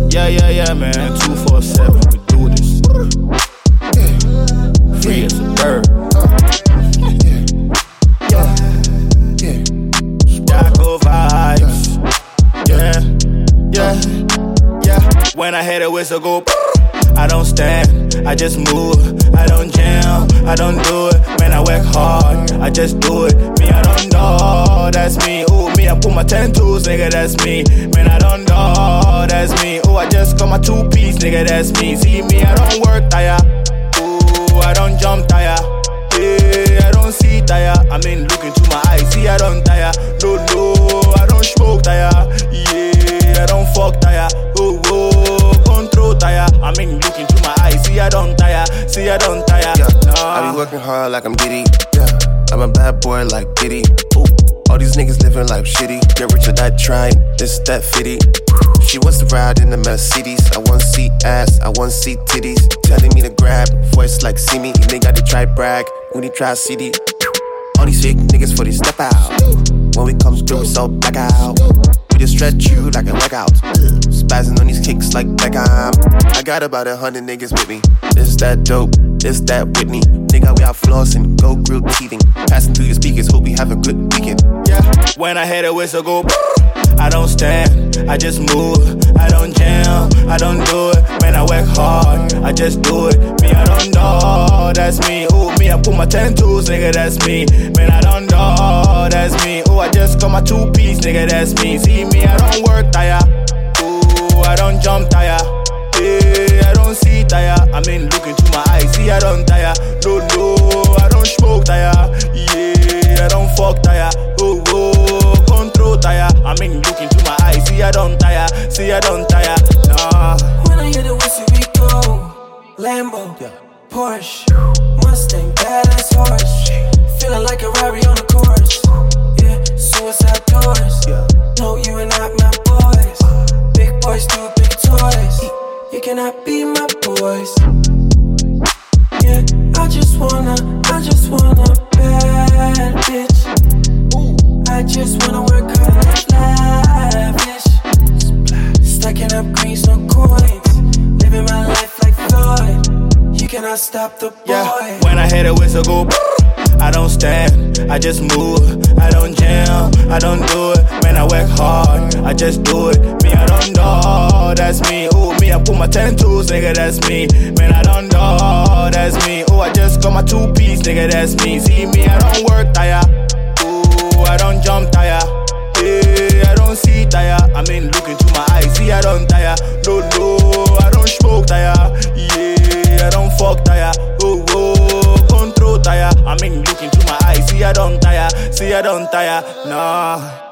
Yeah, man. 247, we do this. Free as a bird. Chicago vibes. Yeah. When I hear the whistle go, I don't stand, I just move. I don't jam, I don't do it. Man, I work hard, I just do it. Me, I don't know, that's me. Ooh, me, I put my 10 toes, nigga, that's me. Man, I don't know, that's me. Ooh, I just got my 2-piece, nigga, that's me. See me, I don't work tire. Ooh, I don't jump tire. Yeah, I don't see tire. I mean, look into my eyes, see, I don't tire. No, I don't smoke tire. Yeah, I don't fuck tire. Oh, control tire. I mean, look into my eyes, see, I don't tire. See, I don't tire. Yeah. Nah. I be working hard like I'm Diddy. Yeah, I'm a bad boy like Diddy. Ooh. All these niggas living life shitty. Get rich or die trying, this, that, fitty. She wants to ride in the Mercedes. I want to see ass, I want to see titties. Telling me to grab, voice like see me. You nigga got to try brag, when he try CD. All these fake niggas for they step out. When we come through, it's all back out. We just stretch you like a workout. Spazzing on these kicks like Beckham. I got about 100 niggas with me. This that dope, this that Whitney. Nigga, we out flossing, go grill teething. Passing through your speakers, hope we have a good weekend. Yeah, when I hear the whistle go, I don't stand, I just move. I don't jam, I don't do it. Man, I work hard, I just do it. Me, I don't know, that's me. Ooh, me, I put my 10 toes, nigga, that's me. Man, I don't know, that's me. Ooh, I just got my 2-piece, nigga, that's me. See me, I don't work tire. Ooh, I don't jump tire. Yeah, I don't see tire. I mean, look into my eyes, see, I don't tire. No, I don't smoke tire. Yeah, I don't fuck tire. Oh, control tire. I mean, look into my eyes, see, I don't tire. See, I don't tire. Nah. When I hear the whistle, we go. Lambo, Porsche, Mustang, badass horse. Feeling like a Rari on the course. Yeah, suicide doors. No, you are not my boys. Big boys do big toys. You cannot be my boys. Yeah, I just wanna bad bitch. I just wanna work hard and lavish. Stacking up greens, no coins. Living my life like Floyd. You cannot stop the boy. Yeah, when I hear the whistle go, I don't stand, I just move. I don't jam, I don't do it. Man, I work hard, I just do it. Me, I don't know, that's me. Ooh, me, I put my 10 toes, nigga, that's me. Man, I don't know, that's me. Ooh, I just got my 2-piece, nigga, that's me. See me, I don't work tire. Ooh, I don't jump tire. Yeah, I don't see tire. I mean, look into my eyes, see, I don't tire. No, I don't smoke tire. Yeah, I don't fuck tire. Oh, control tire. I mean, look into my eyes, see, I don't tire. See, I don't tire. Nah.